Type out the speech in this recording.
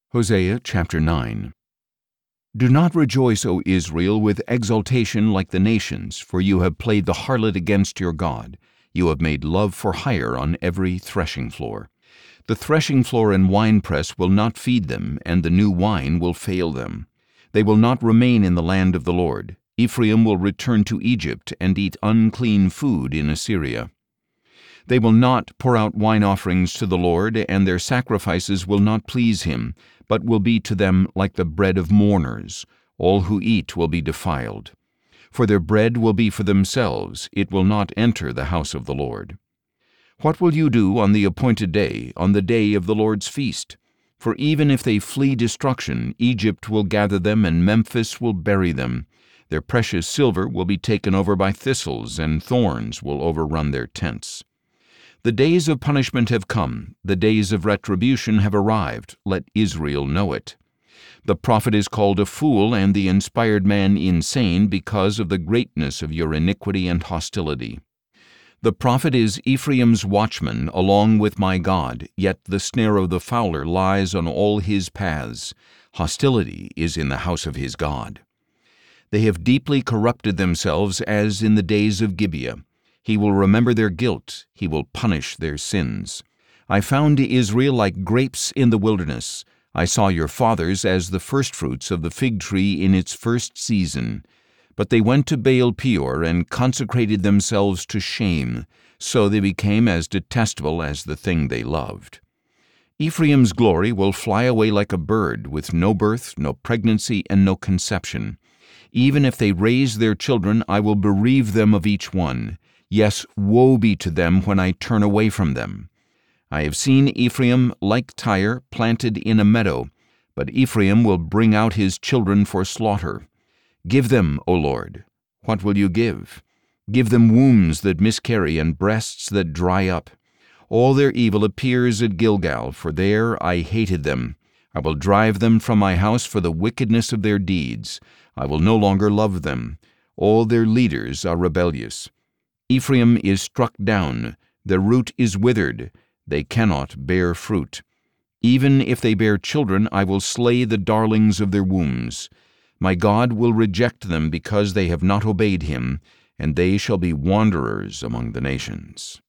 Hosea chapter 9. Do not rejoice, O Israel, with exultation like the nations, for you have played the harlot against your God. You have made love for hire on every threshing floor. The threshing floor and winepress will not feed them, and the new wine will fail them. They will not remain in the land of the Lord. Ephraim will return to Egypt and eat unclean food in Assyria. They will not pour out wine offerings to the Lord, and their sacrifices will not please him, but will be to them like the bread of mourners. All who eat will be defiled. For their bread will be for themselves, it will not enter the house of the Lord. What will you do on the appointed day, on the day of the Lord's feast? For even if they flee destruction, Egypt will gather them, and Memphis will bury them. Their precious silver will be taken over by thistles, and thorns will overrun their tents. The days of punishment have come, the days of retribution have arrived, let Israel know it. The prophet is called a fool, and the inspired man insane, because of the greatness of your iniquity and hostility. The prophet is Ephraim's watchman, along with my God, yet the snare of the fowler lies on all his paths. Hostility is in the house of his God. They have deeply corrupted themselves as in the days of Gibeah. He will remember their guilt, he will punish their sins. I found Israel like grapes in the wilderness. I saw your fathers as the firstfruits of the fig tree in its first season. But they went to Baal Peor and consecrated themselves to shame, so they became as detestable as the thing they loved. Ephraim's glory will fly away like a bird, with no birth, no pregnancy, and no conception. Even if they raise their children, I will bereave them of each one. Yes, woe be to them when I turn away from them. I have seen Ephraim like Tyre, planted in a meadow, but Ephraim will bring out his children for slaughter. Give them, O Lord. What will you give? Give them wombs that miscarry and breasts that dry up. All their evil appears at Gilgal, for there I hated them. I will drive them from my house for the wickedness of their deeds. I will no longer love them. All their leaders are rebellious. Ephraim is struck down, their root is withered, they cannot bear fruit. Even if they bear children, I will slay the darlings of their wombs. My God will reject them because they have not obeyed him, and they shall be wanderers among the nations.